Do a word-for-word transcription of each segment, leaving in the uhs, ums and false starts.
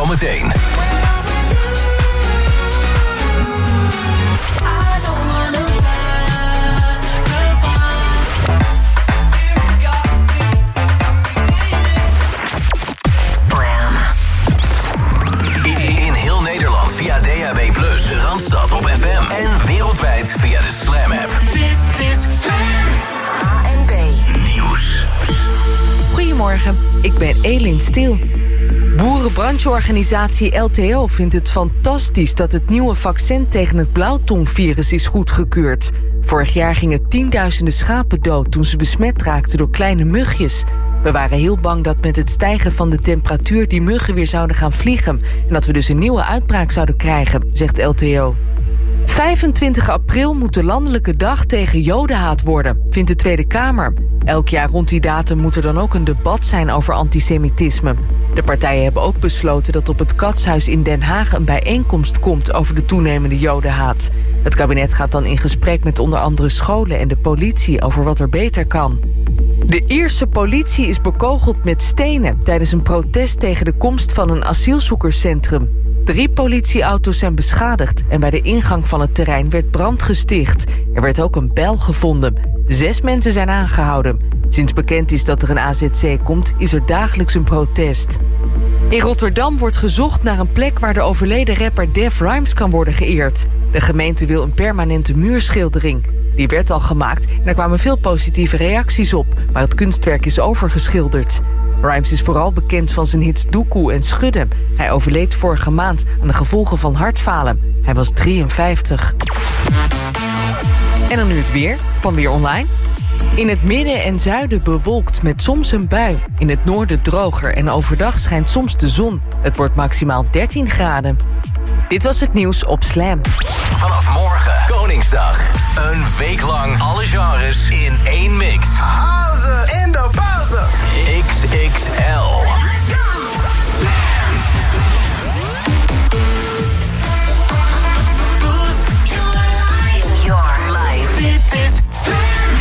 zometeen. Via D H B plus, Randstad op F M en wereldwijd via de Slam app. Dit is Slam. A N B Nieuws. Goedemorgen, ik ben Elin Stiel. Boerenbrancheorganisatie L T O vindt het fantastisch dat het nieuwe vaccin tegen het blauwtongvirus is goedgekeurd. Vorig jaar gingen tienduizenden schapen dood toen ze besmet raakten door kleine mugjes. We waren heel bang dat met het stijgen van de temperatuur die muggen weer zouden gaan vliegen en dat we dus een nieuwe uitbraak zouden krijgen, zegt L T O. vijfentwintig april moet de landelijke dag tegen jodenhaat worden, vindt de Tweede Kamer. Elk jaar rond die datum moet er dan ook een debat zijn over antisemitisme. De partijen hebben ook besloten dat op het Katshuis in Den Haag een bijeenkomst komt over de toenemende jodenhaat. Het kabinet gaat dan in gesprek met onder andere scholen en de politie over wat er beter kan. De Ierse politie is bekogeld met stenen tijdens een protest tegen de komst van een asielzoekerscentrum. Drie politieauto's zijn beschadigd en bij de ingang van het terrein werd brand gesticht. Er werd ook een bijl gevonden. Zes mensen zijn aangehouden. Sinds bekend is dat er een A Z C komt, is er dagelijks een protest. In Rotterdam wordt gezocht naar een plek waar de overleden rapper Def Rhymes kan worden geëerd. De gemeente wil een permanente muurschildering. Die werd al gemaakt en er kwamen veel positieve reacties op, maar het kunstwerk is overgeschilderd. Rhymes is vooral bekend van zijn hits Doekoe en Schudden. Hij overleed vorige maand aan de gevolgen van hartfalen. Hij was drieënvijftig. En dan nu het weer, van Weer Online. In het midden en zuiden bewolkt met soms een bui. In het noorden droger en overdag schijnt soms de zon. Het wordt maximaal dertien graden. Dit was het nieuws op Slam. Vanaf morgen, Koningsdag. Een week lang alle genres in één mix. House in de pauze. X X L. Your life. Dit is Slam.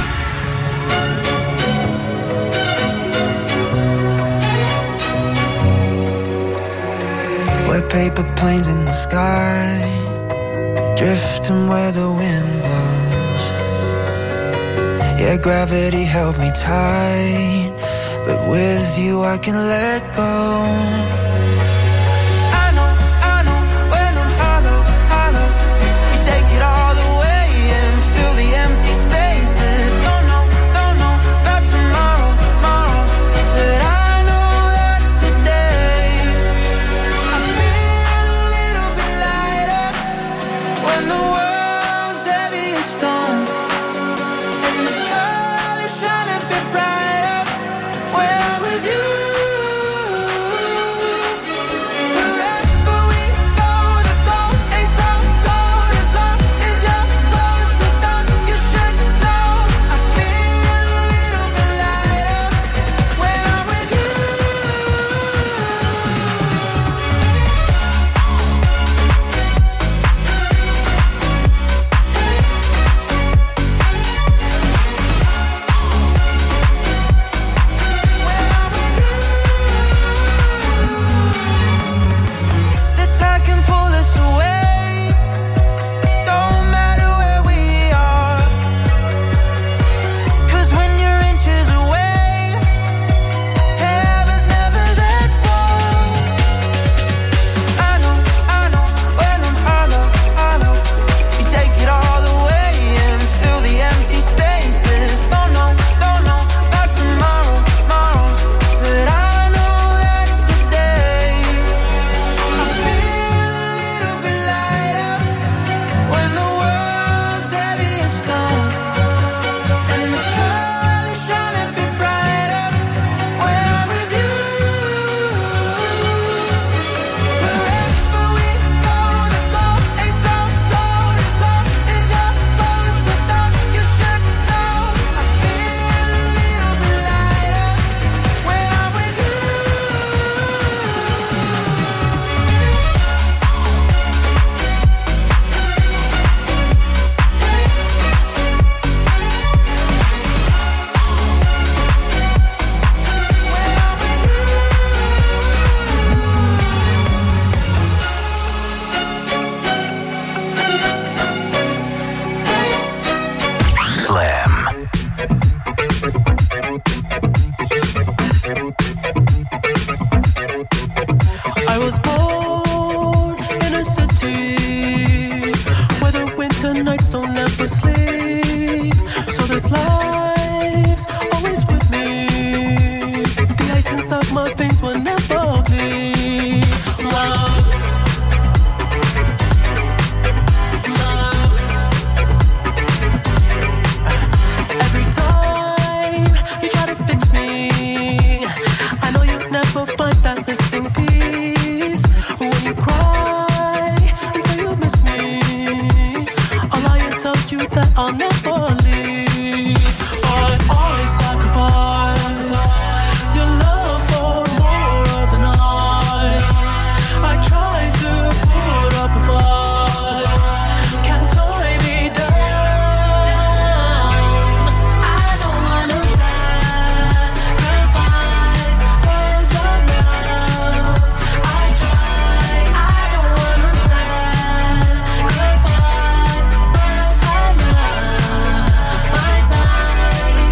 We're paper planes in the sky, drifting where the wind blows. Yeah, gravity held me tight, but with you I can let go. I know, I know, when I'm hollow, hollow, you take it all away and fill the empty spaces. Don't know, don't know about tomorrow, tomorrow, but I know that today I feel a little bit lighter when the world's heavy as stone and the colors shine a bit brighter when I'm with you. I was born in a city where the winter nights don't ever sleep. So this life's always with me. The ice inside my veins will never bleed. Love. Find that missing piece when you cry and say you miss me. I'll lie and tell you that I'll never leave. But I sacrificed your love for more of the night. I tried to put up a fight. Can't tie me down. I don't wanna sacrifice for your love. I try. I don't wanna sacrifice for my love, my time,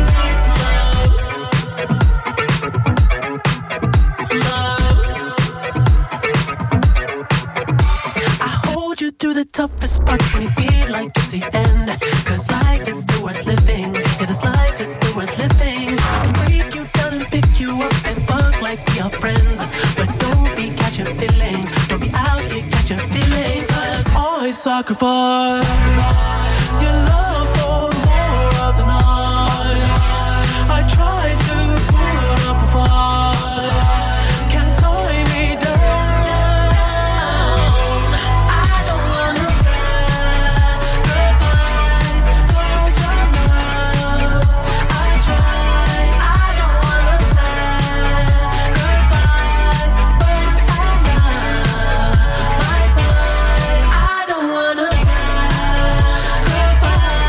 love. I hold you through the toughest parts when you feel like it's the end. Cause life is still worth living. Yeah, this life is still worth living. I can break you down and pick you up and fuck like we are friends. But don't be catching feelings. Don't be out here catching feelings. Cause I sacrificed your love for more of the night. I tried to put up a fight. Can't tie me down. I don't wanna sacrifice for your love. I try. I don't wanna sacrifice for my love, my time. I don't wanna sacrifice.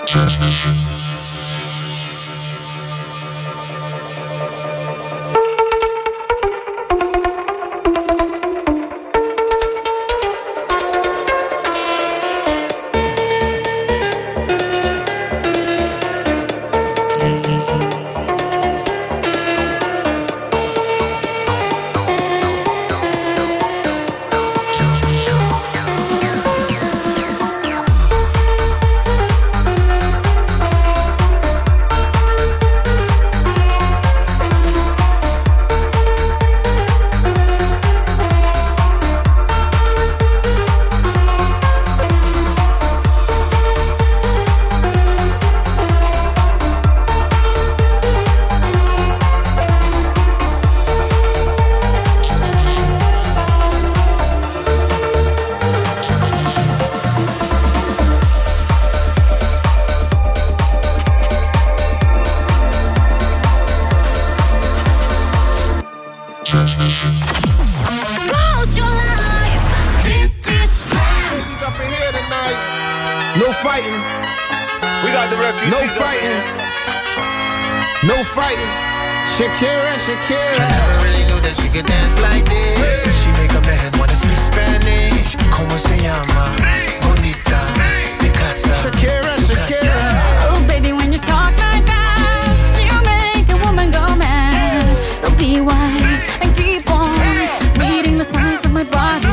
Shakira, Shakira. I never really knew that she could dance like this. She make a man wanna speak Spanish. Como se llama? Bonita, Picasa. Shakira, Shakira. Oh, baby, when you talk like that, you make a woman go mad. So be wise and keep on reading the signs of my body.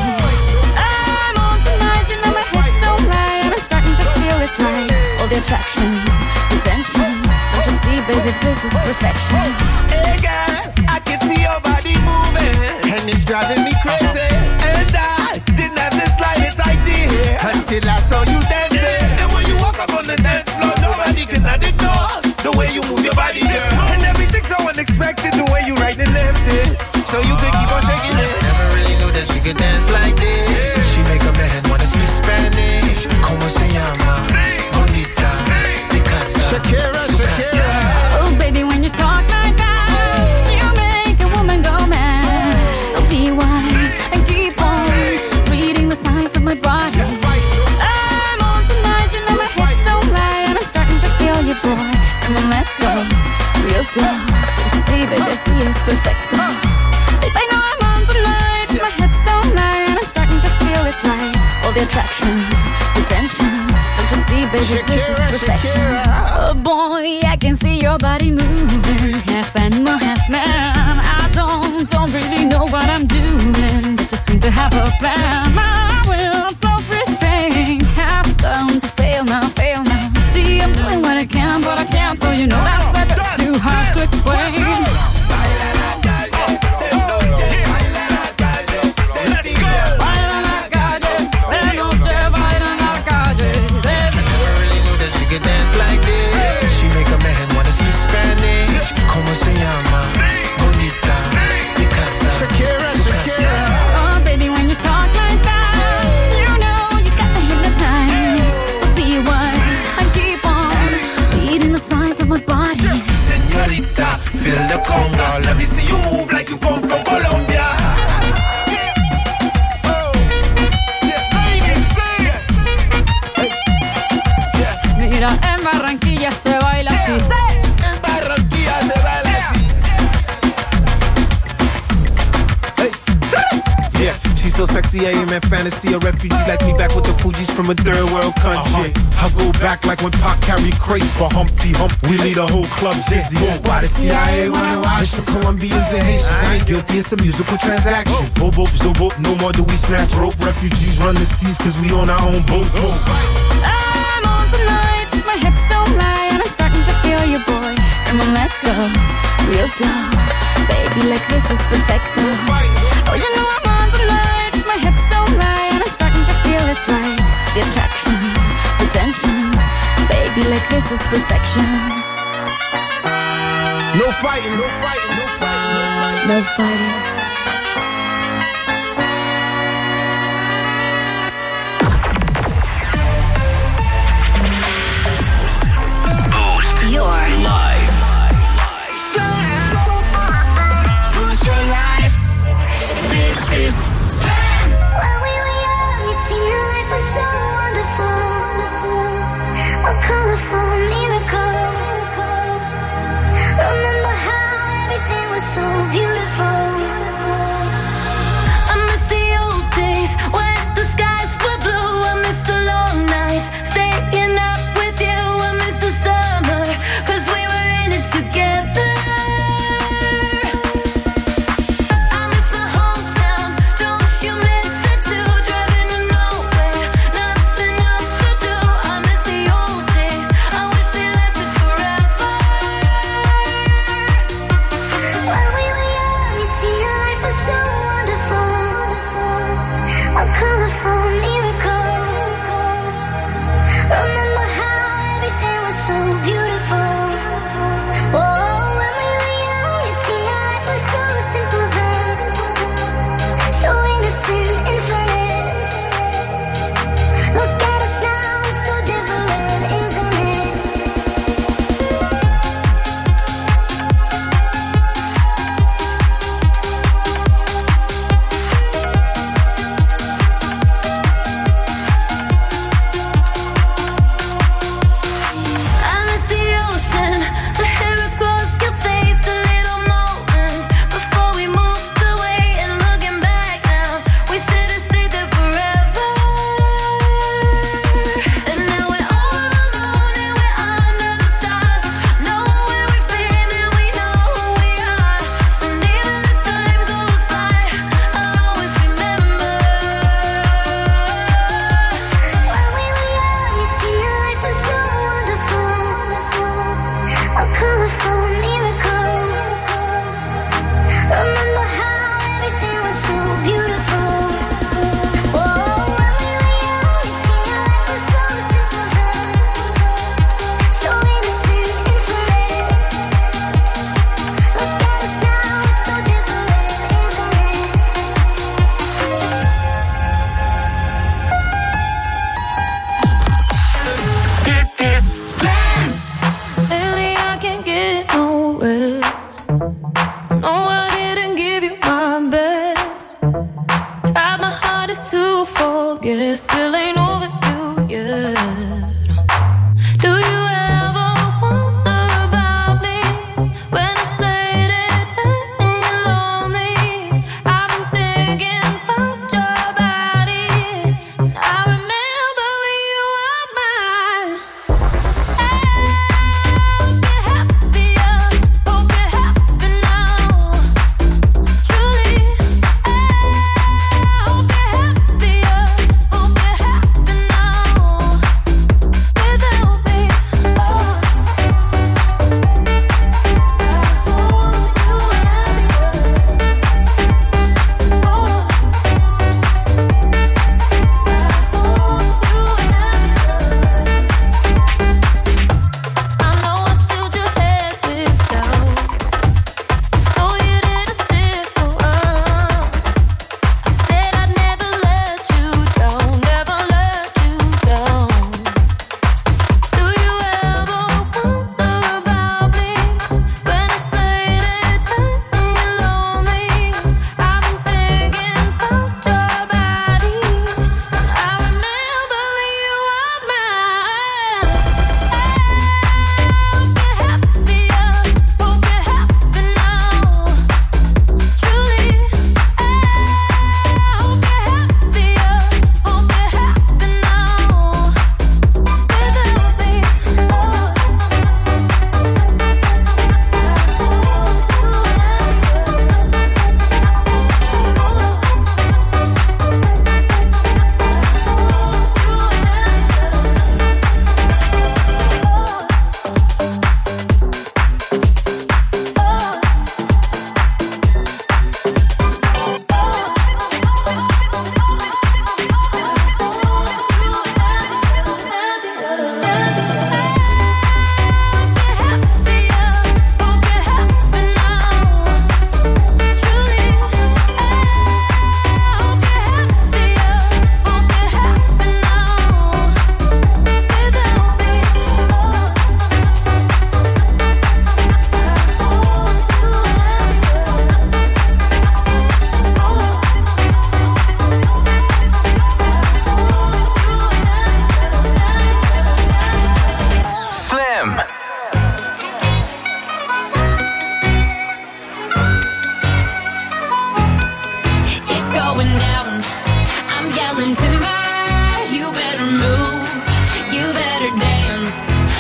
I'm on tonight, you know my hips don't lie, and I'm starting to feel it's right. All the attraction, the tension. Don't you see, baby, this is perfection. Hey girl, I can see your body moving, and it's driving me crazy. And I didn't have the slightest idea until I saw you dancing. And when you walk up on the dance floor, nobody can ignore the way you move your body, girl. And everything's so unexpected, the way you right and left it, so you could keep on shaking it. Never really knew that she could dance like this. She make a man wanna speak Spanish. Como se llama? Bonita, Picasa. Shakira, Shakira. Oh, baby, when you talk like that, you make a woman go mad. So be wise and keep on reading the signs of my body. I'm on tonight, you know my hips don't lie, and I'm starting to feel you, boy. Come on, let's go real slow. Don't you see, baby, I see it's perfect. Babe, I know I'm on tonight, my hips don't lie, and I'm starting to feel it's right. All the attraction, the tension. Don't you see, baby, Shakira, this is perfection. Shakira. Oh boy, I can see your body moving, half animal, half man. I don't, don't really know what I'm doing, but just seem to have a plan. My will, self-restraint, have come to fail now, fail now. See, I'm doing what I can, but I can't, so you know that's a bit too hard to explain. Dance like this. She make a man wanna speak Spanish. Como se llama? Bonita, Picasa. Shakira, Shakira. Oh, baby, when you talk like that, you know you got me hypnotized. So be wise and keep on reading the signs of my body. Señorita, feel the conga. Let me see you move like you come from Colombia. Mira, en Barranquilla se baila así. En Barranquilla se baila así. Hey. Yeah, she's so sexy, I am in fantasy. A refugee like me back with the Fugees from a third world country. Uh-huh. I go back like when Pac carried crates for Humpty Hump. We lead a whole club dizzy. Why the C I A wanna watch? It's for Colombians and Haitians. I ain't guilty, it's a musical transaction. Boop, boop, zo, boop, no more do we snatch rope. Refugees run the seas cause we on our own boat. I'm on tonight, my hips don't lie, and I'm starting to feel you, boy. Come on, let's go real slow. Baby, like this is perfecto. Oh, you know I'm on tonight, my hips don't lie, and I'm starting to feel it's right. The attraction, the tension. Baby, like this is perfection. No fighting, no fighting, no fighting, no fighting. Your life. Boost your life. This is Slam. When we were young, it seemed life was so wonderful, more colorful.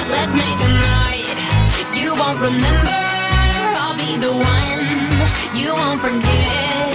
let's make a night you won't remember. I'll be the one you won't forget.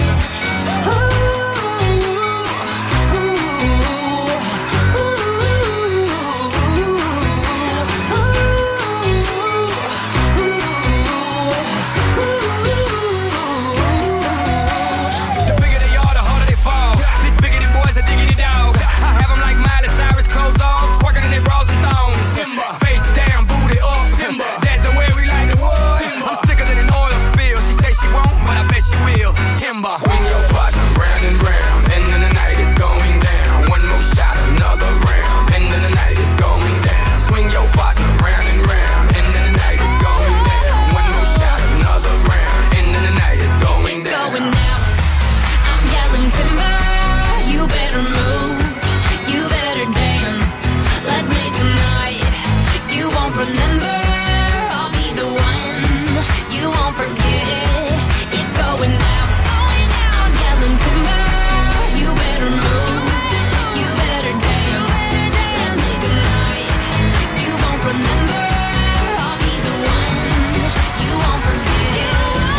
Swing your partner round and round, and then the night is going down. One more shot, another round, and then the night is going down. Swing your partner round and round, and then the night is going down. One more shot, another round, and then the night is going it's down. Going down. I'm yelling timber, you better move, you better dance. Let's make a night you won't remember. I'll be the one you won't forget. It's going down. Timber, you better move, you better dance. Let's make a night you won't remember. I'll be the one you won't forget.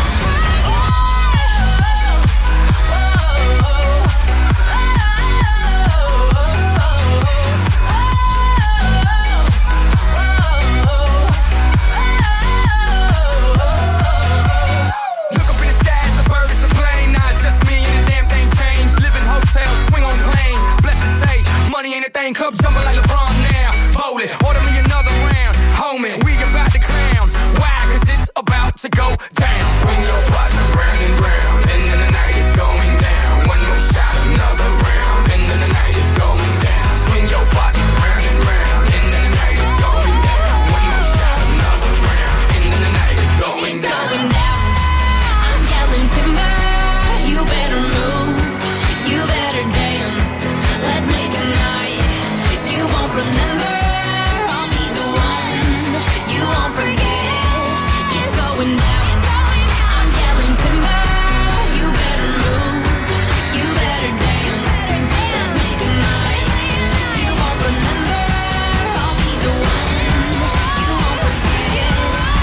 Look up in the sky, it's a bird, it's a plane. Nah, it's just me and the damn thing changed. Live in hotels, swing on planes. Blessed to say, money ain't a thing. Club jumping like LeBron now. Bowl it, order me another round. Homie, we about to clown. Why? Cause it's about to go down. Swing your partner round and round, and then the night is going down. One more shot, another round, and then the night is going down. Swing your partner round and round, and then the night is going down. One more shot, another round, and then the night is going It's down. going down. I'm yelling timber, you better move, you better dance. Let's make a night you won't remember. I'll be the one you won't forget. It's going down. I'm yelling timber, you better move, you better dance. Let's make a night you won't remember. I'll be the one you won't forget.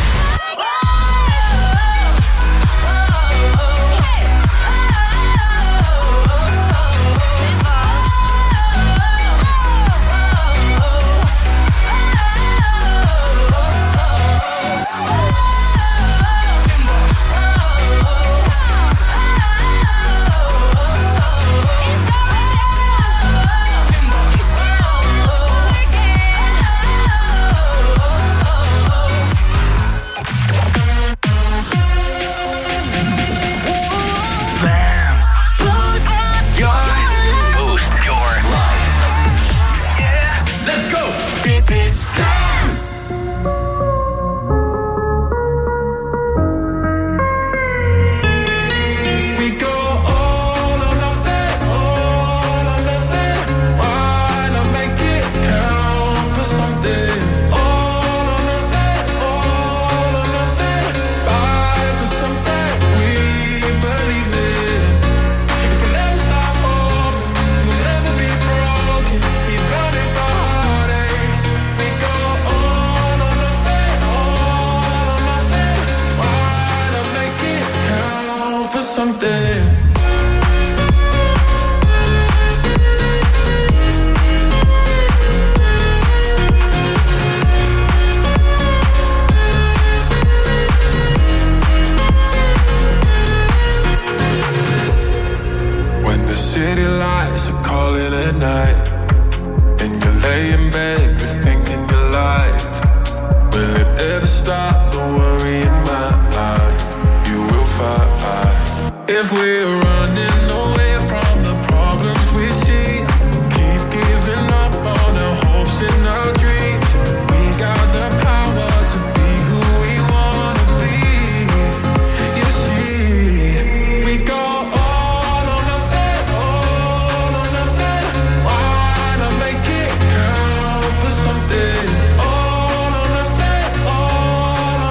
Boost your life. Yeah, let's go. Dit is Slam. We go all or nothing, all or nothing. Why not make it count for something? All or nothing, all or nothing. Fight for something we believe in. If we never stop hoping, we'll never be broken. Even if our heart aches, we go all or nothing, all or nothing. Why not make it count for something? When the city lights are calling at night, and you lay in bed rethinking your life, will it ever stop the worry in my eye? You will fight. If we're running away from the problems we see, keep giving up on our hopes and our dreams. We got the power to be who we wanna be. You see, we go all or nothing, all or nothing. Why not make it count for something? All or nothing, all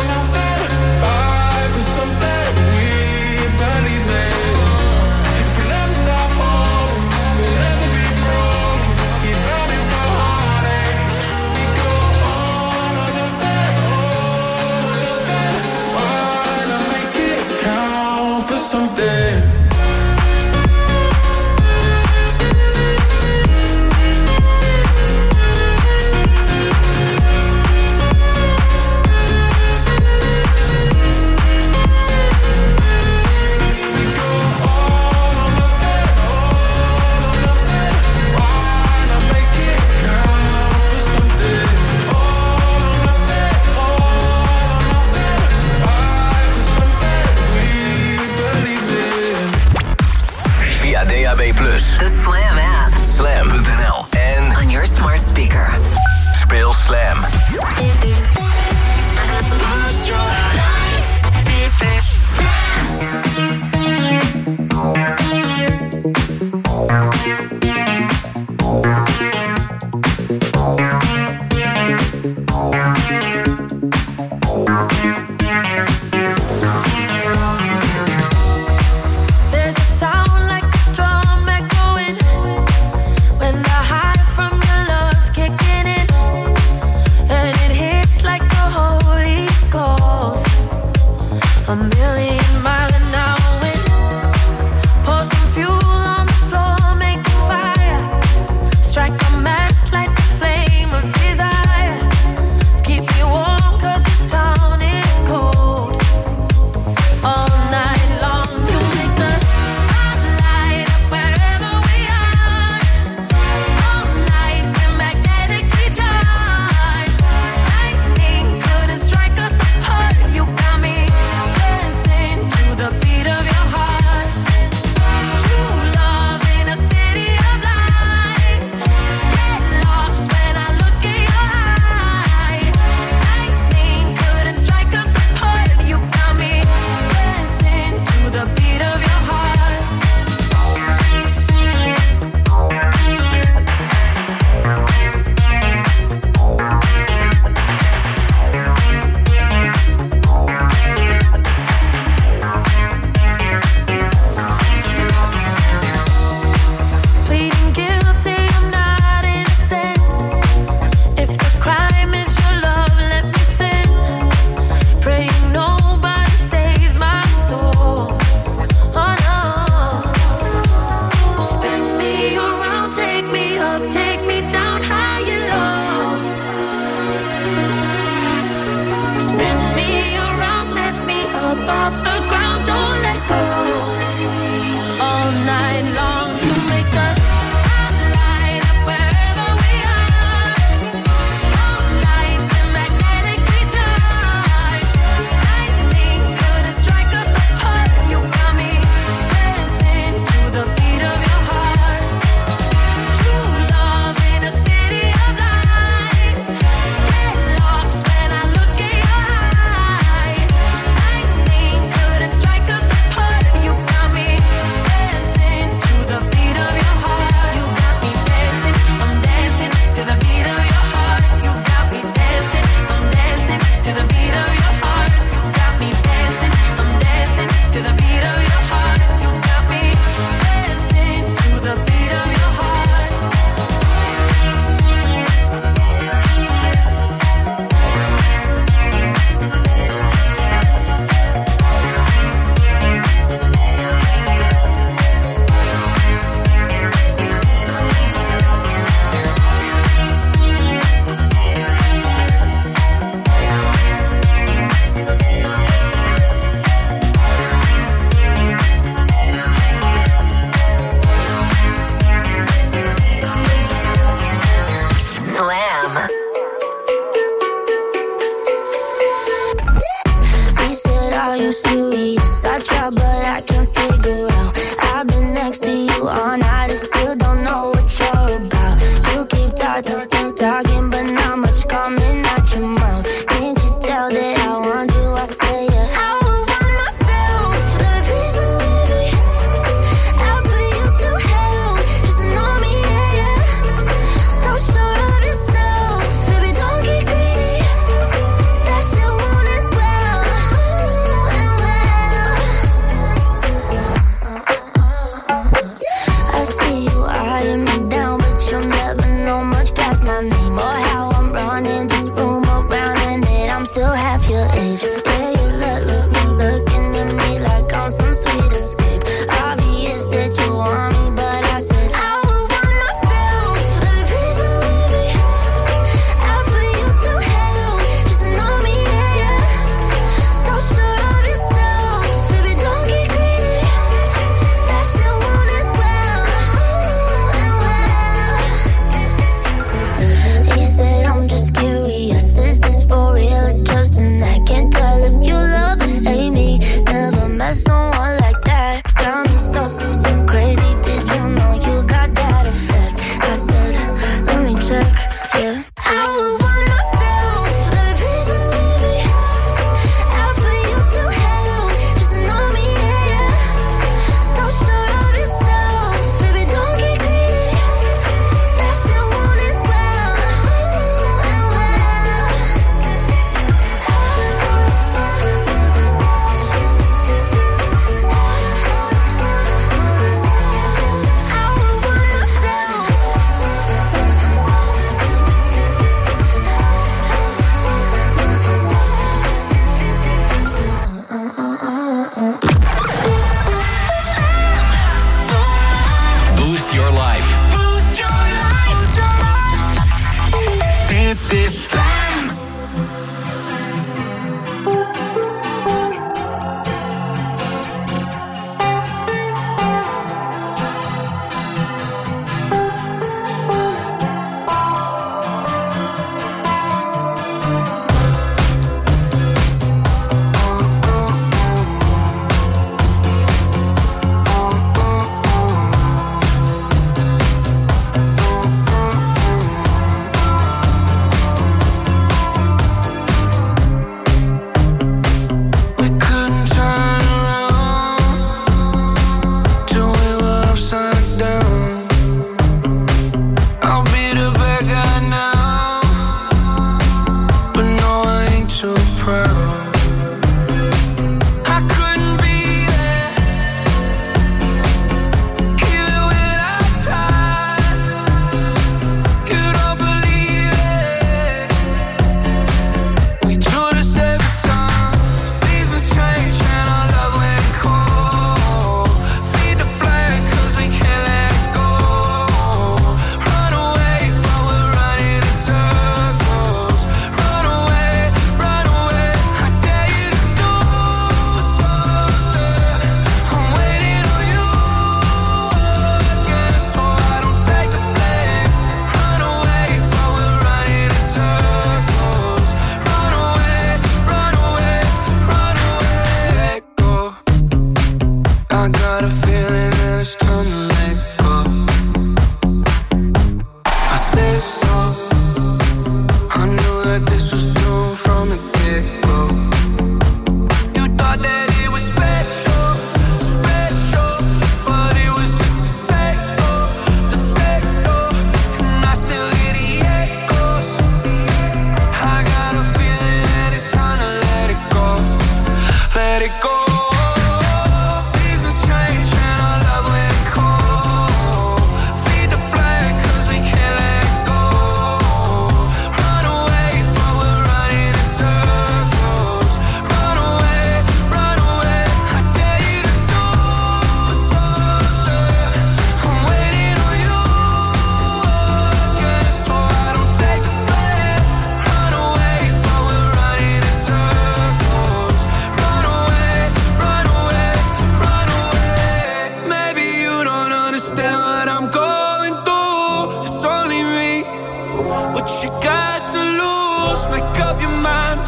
off the ground, don't let go. All night long, you make us light up wherever we are. All night, we're magnetically charged. Lightning couldn't strike us apart. You got me dancing to the beat of your heart. True love in a city of lights. Get lost when I look in your eyes. Lightning couldn't strike us apart. You got me dancing to the beat of your heart. You got me dancing, I'm dancing to the beat of your heart. You got me dancing, I'm dancing to the beat of your heart. You got me dancing, I'm dancing to the beat of your heart. You got me dancing to the beat of your heart. Slam. He said, are you serious? I try, but I can't figure out. I've been next to you all night and still don't know what you're about. You keep talking, talking, but not much coming out your mouth. Can't you tell that I want you? I say, yeah. I would want myself. Let me please believe me. I'll put you through hell. Just know me, yeah, yeah. So sure of yourself. Baby, don't get greedy. That shit won't end well. And well. I see you eyeing me down, but you'll never know much past my name or how I'm running this room around, and that I'm still half your age. Yeah, you look, look, look, looking at me like I'm some sweet escape. Obvious that you want me, but I said I would want myself. Let me please believe me. I'll put you through hell. Just know me, yeah, yeah. So sure of yourself. Baby, don't get greedy. That shit won't end well. And well. He said, I'm just curious. Is this for real or just an act?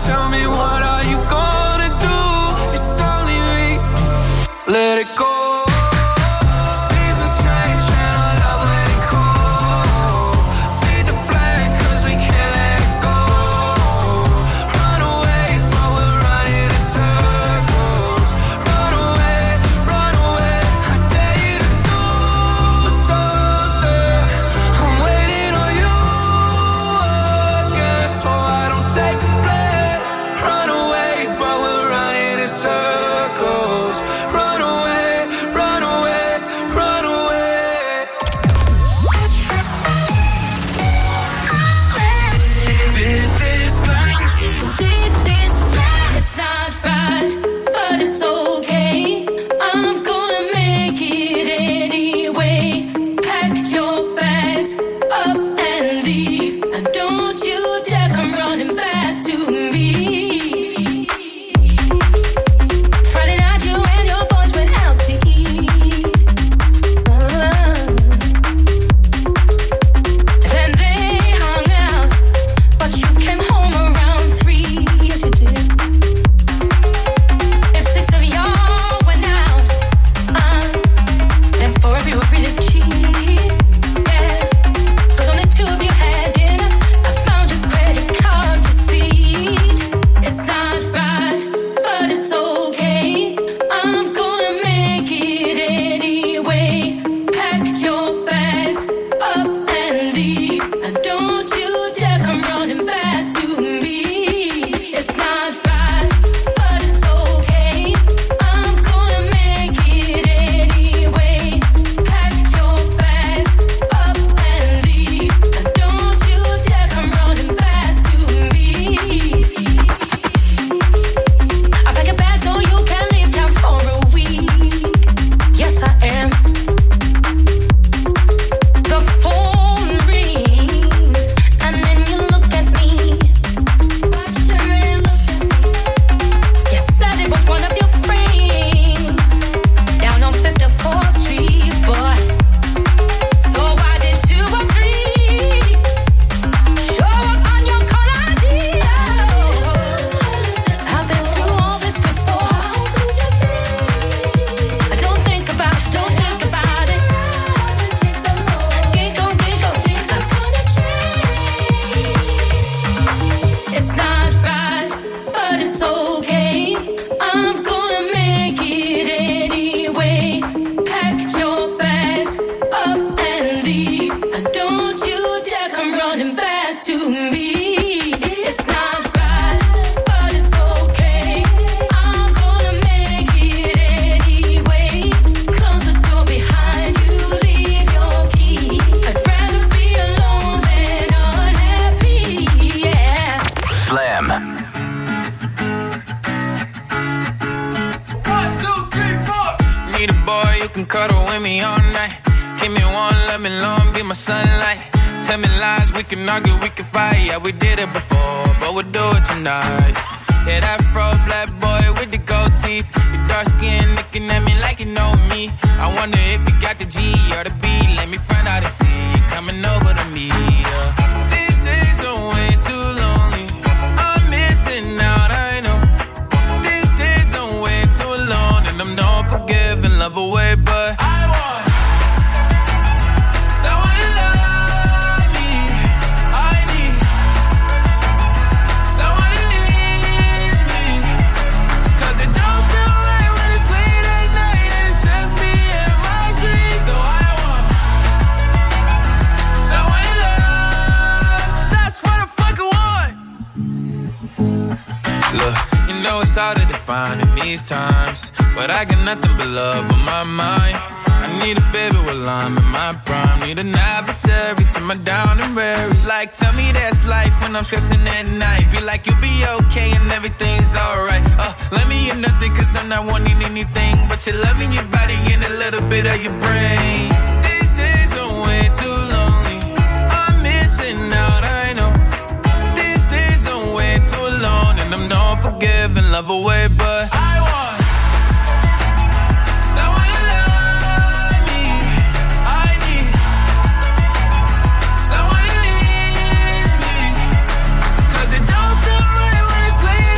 tell me what are you gonna do? It's only me. Let it go. I'm stressing at night. Be like, you'll be okay and everything's alright. Uh, let me in nothing cause I'm not wanting anything but your loving your body and a little bit of your brain. These days are way too lonely. I'm missing out, I know. These days are way too long and I'm not forgiving, love away, but I want someone to love me. I need someone to leave me. Cause it don't feel right when it's late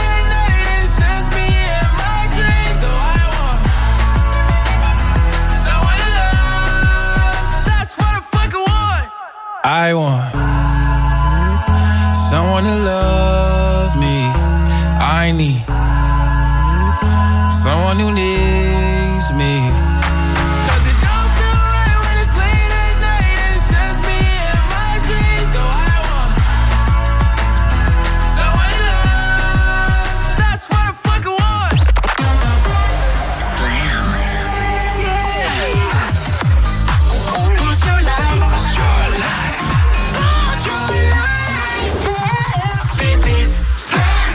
I need someone who needs me. Cause it don't feel right when it's late at night. It's just me and my dreams. So I want someone to love. That's what I fucking want. Slam. Yeah. Boost your life. Boost your life. Boost your life. Dit is Slam.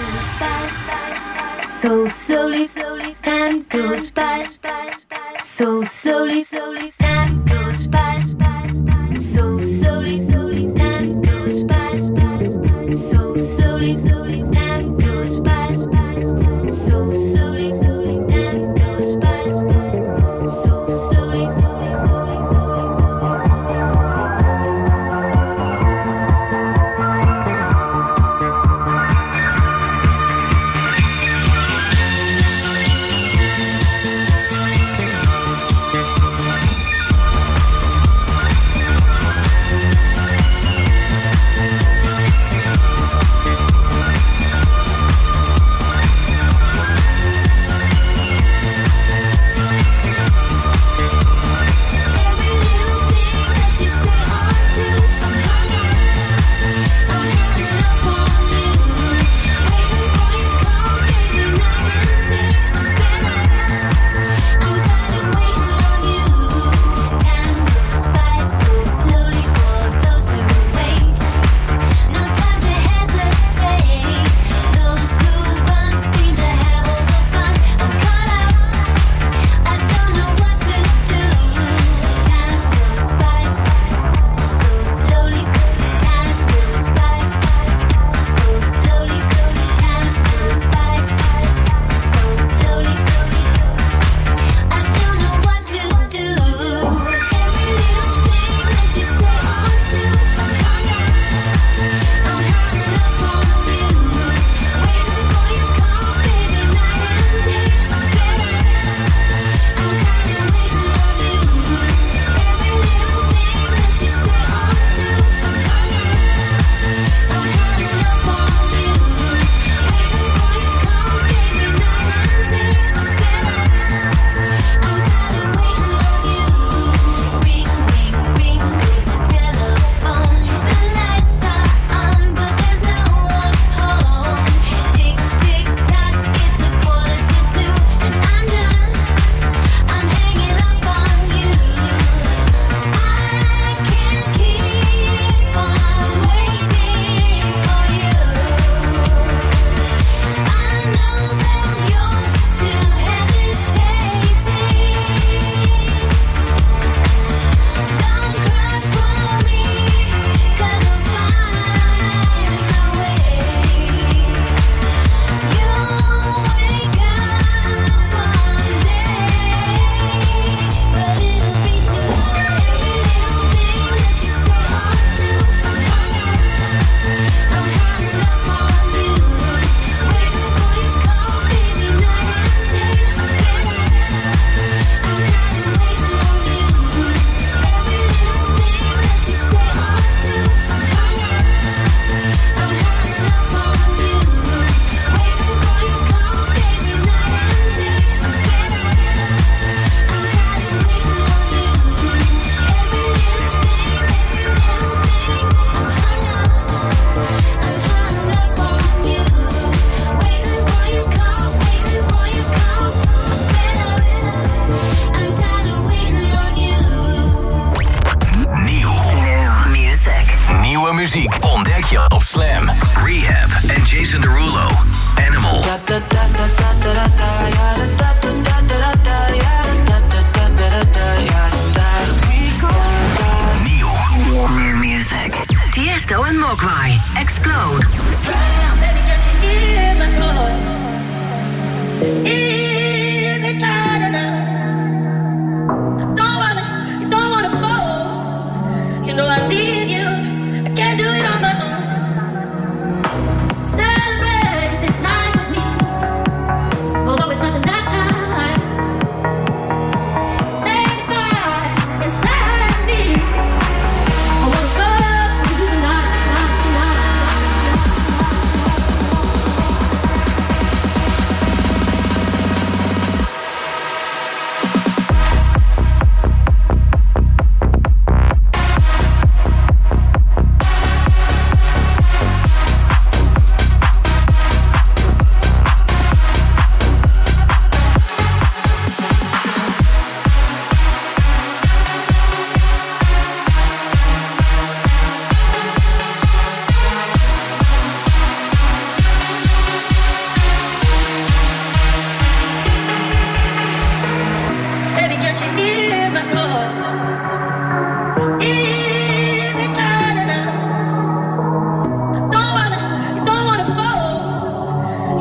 So slowly, time goes by. So slowly, time goes by. So slowly, time goes by. So slowly, time goes by. So slowly, time goes by. So slowly.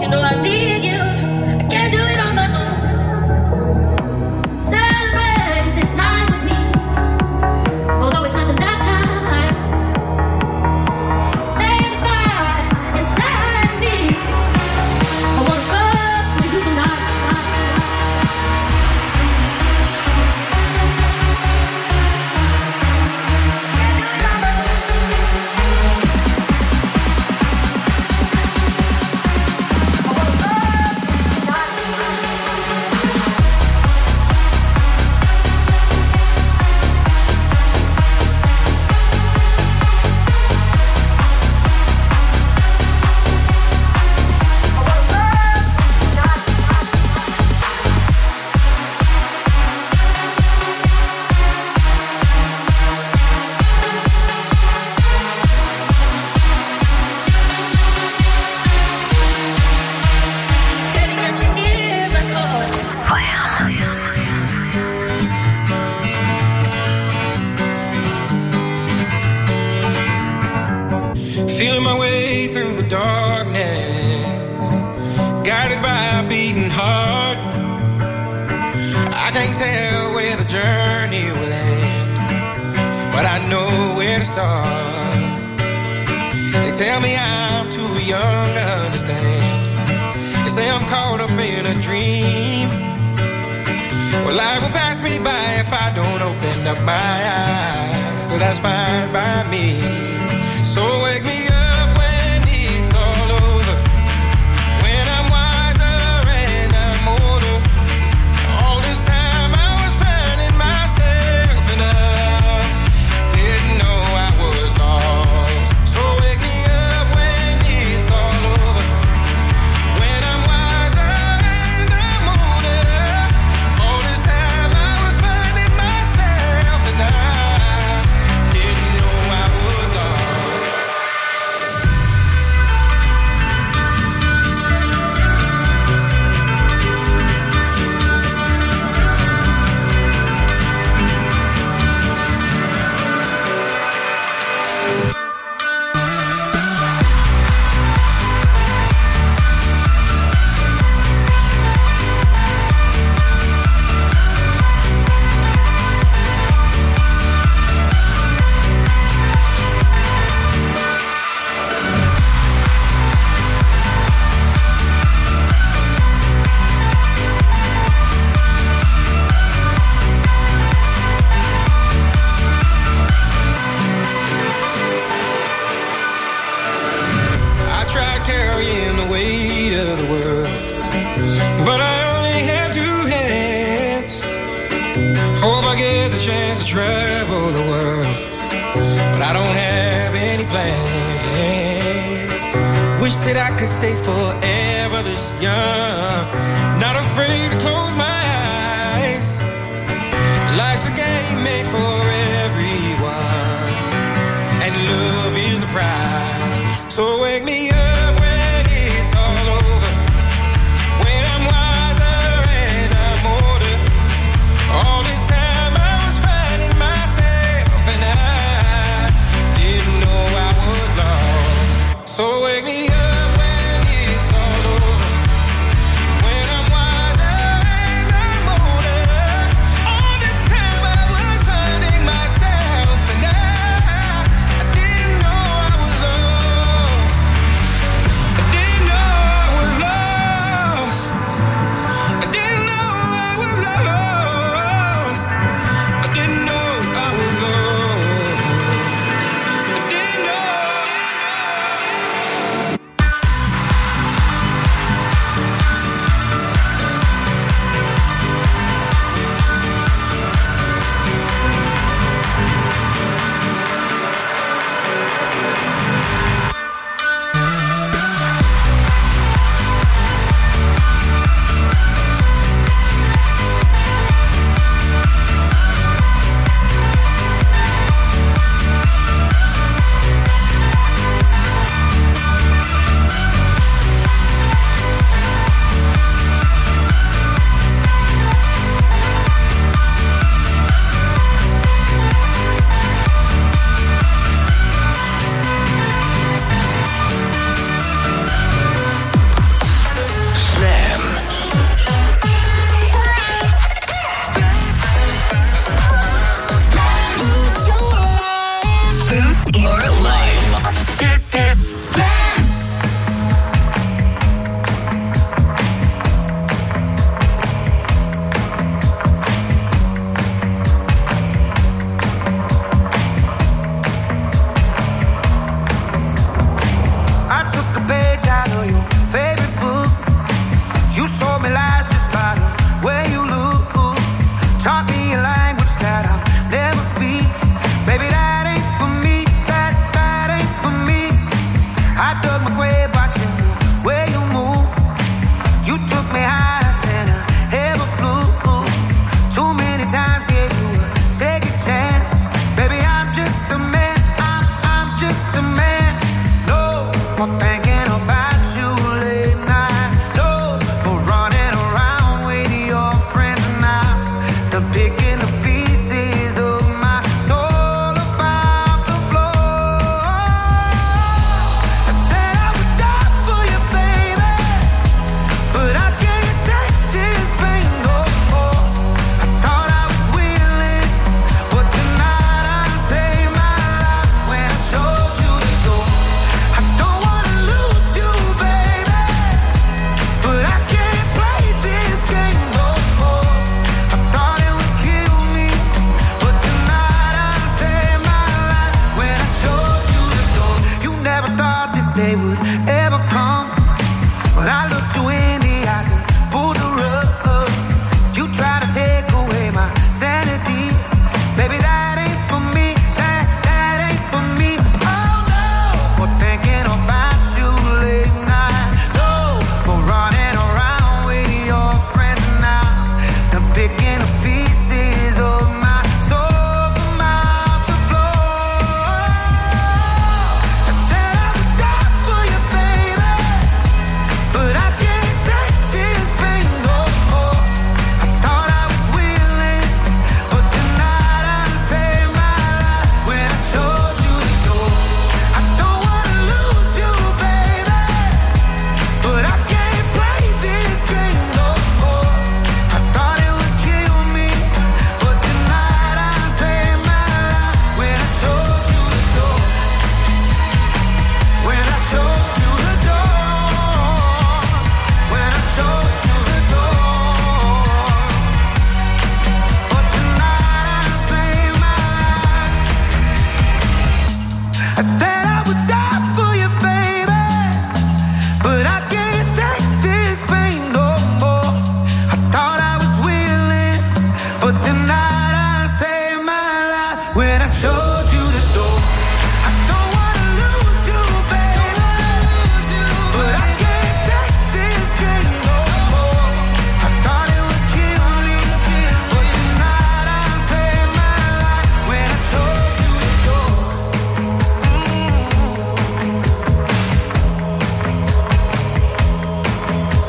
know I need you. I can't do it on my own. Celebrate this night with me, although it's not the last time. There's a fire inside me. I wanna burn for you tonight. Feeling my way through the darkness, guided by a beating heart. I can't tell where the journey will end, but I know where to start. They tell me I'm too young to understand. They say I'm caught up in a dream. Well, life will pass me by if I don't open up my eyes, so that's fine by me. So wake me up when it's all over, when I'm wiser and I'm older. All this time I was finding myself and I didn't know I was lost. So wake me up when it's all over, when I'm wiser and I'm older. All this time I was finding myself and I didn't know I was lost. Carrying the weight of the world, but I only have two hands. Hope I get the chance to travel the world, but I don't have any plans. Wish that I could stay forever this young, not afraid to close my